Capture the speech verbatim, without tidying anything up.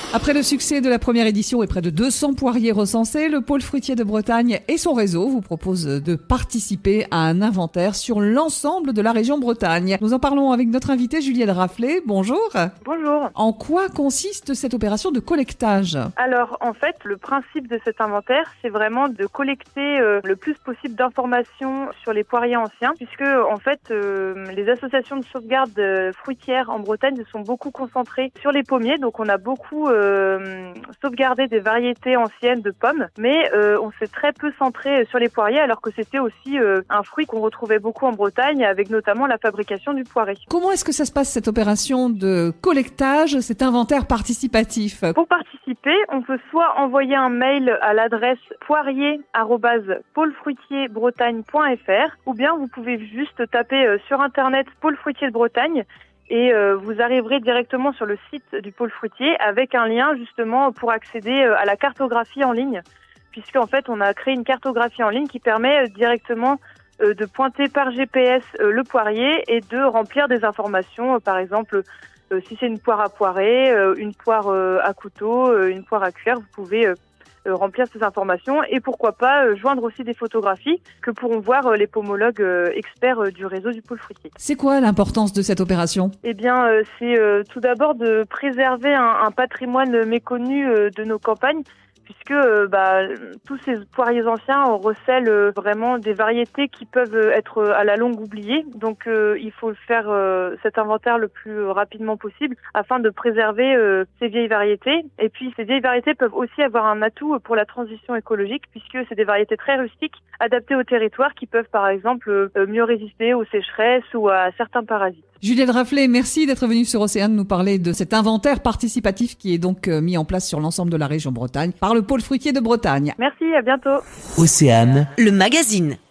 Après le succès de la première édition et près de deux cents poiriers recensés, le pôle fruitier de Bretagne et son réseau vous proposent de participer à un inventaire sur l'ensemble de la région Bretagne. Nous en parlons avec notre invitée Juliette Raflet. Bonjour. Bonjour. En quoi consiste cette opération de collectage ? Alors, en fait, le principe de cet inventaire, c'est vraiment de collecter euh, le plus possible d'informations sur les poiriers anciens, puisque, en fait, euh, les associations de sauvegarde euh, fruitières en Bretagne se sont beaucoup concentrées sur les pommiers. Donc, on a beaucoup euh, sauvegardé des variétés anciennes de pommes, mais euh, on s'est très peu centré sur les poiriers, alors que c'était aussi euh, un fruit qu'on retrouvait beaucoup en Bretagne, avec notamment la fabrication du poiré. Comment est-ce que ça se passe, cette opération de collectage, cet inventaire participatif ? Pour participer, on peut soit envoyer un mail à l'adresse poirier arobase pôle fruitier bretagne point f r, ou bien vous pouvez juste taper euh, sur internet Pôle fruitier de Bretagne et euh, vous arriverez directement sur le site du pôle fruitier avec un lien justement pour accéder euh, à la cartographie en ligne, puisque en fait on a créé une cartographie en ligne qui permet euh, directement euh, de pointer par G P S euh, le poirier et de remplir des informations, euh, par exemple euh, si c'est une poire à poirer, euh, une poire euh, à couteau, euh, une poire à cuire, vous pouvez euh, Euh, remplir ces informations et pourquoi pas euh, joindre aussi des photographies que pourront voir euh, les pomologues euh, experts euh, du réseau du pôle fruitier. C'est quoi l'importance de cette opération ? Eh bien, euh, c'est euh, tout d'abord de préserver un, un patrimoine méconnu euh, de nos campagnes, puisque euh, bah, tous ces poiriers anciens recèlent euh, vraiment des variétés qui peuvent être euh, à la longue oubliées. Donc euh, il faut faire euh, cet inventaire le plus euh, rapidement possible afin de préserver euh, ces vieilles variétés. Et puis ces vieilles variétés peuvent aussi avoir un atout pour la transition écologique, puisque c'est des variétés très rustiques, adaptées au territoire, qui peuvent par exemple euh, mieux résister aux sécheresses ou à certains parasites. Juliette Raflet, merci d'être venue sur Océane nous parler de cet inventaire participatif qui est donc mis en place sur l'ensemble de la région Bretagne par le pôle fruitier de Bretagne. Merci, à bientôt. Océane, le magazine.